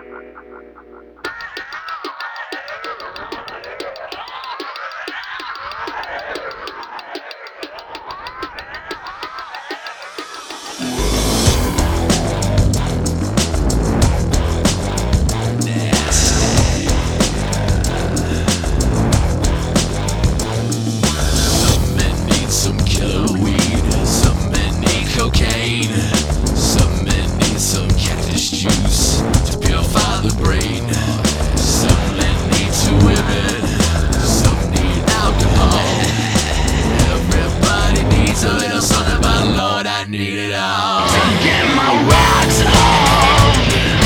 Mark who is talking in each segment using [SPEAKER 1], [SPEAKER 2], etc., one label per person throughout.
[SPEAKER 1] Need it all to get my rocks on.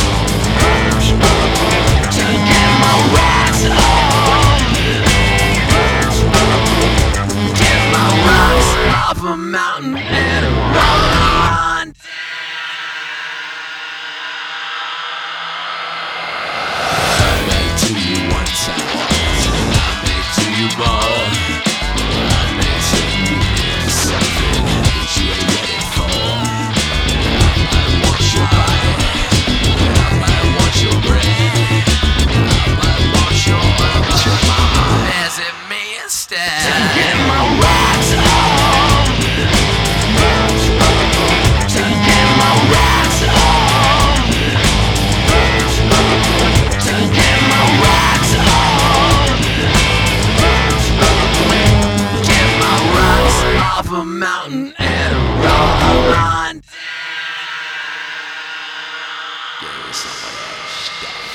[SPEAKER 1] To get my rocks on. Get my rocks off a mountain and run. I made to you one time, and I made to you more. I made to you into something that you ain't ready. A mountain and run. Give me some of that stuff.